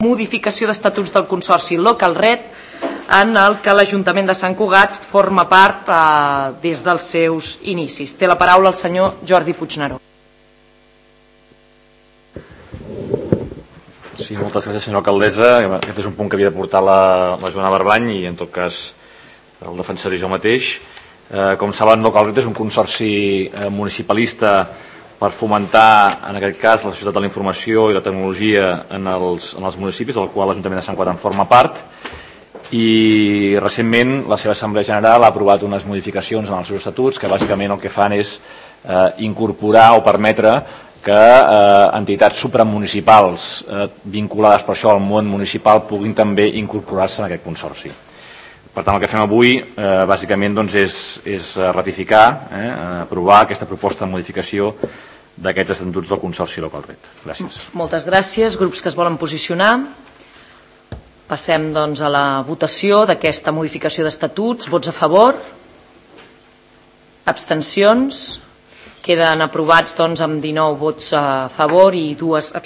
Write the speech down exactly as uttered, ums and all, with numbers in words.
modificació d'estatuts del Consorci Local Red, en el que l'Ajuntament de Sant Cugat forma part eh, des dels seus inicis. Té la paraula el senyor Jordi Puigneró. Sí, moltes gràcies, senyora alcaldessa. Aquest és un punt que havia de portar la, la Joana Barbany i, en tot cas, el defensaré jo mateix. Eh, com saben, Local Red és un consorci eh, municipalista per fomentar, en aquest cas, la societat de la informació i la tecnologia en els, en els municipis, del qual l'Ajuntament de Sant Cugat en forma part. I recentment la seva Assemblea General ha aprovat unes modificacions en els seus estatuts que bàsicament el que fan és eh, incorporar o permetre que eh, entitats supramunicipals eh, vinculades per això al món municipal puguin també incorporar-se en aquest consorci. Per tant, el que fem avui eh, bàsicament doncs, és, és ratificar, eh, aprovar aquesta proposta de modificació d'aquests estatuts del Consorci Local Red. Gràcies. Moltes gràcies. Grups que es volen posicionar. Passem doncs, a la votació d'aquesta modificació d'estatuts. Vots a favor? Abstencions? Queden aprovats doncs, amb dinou vots a favor i dues abstencions.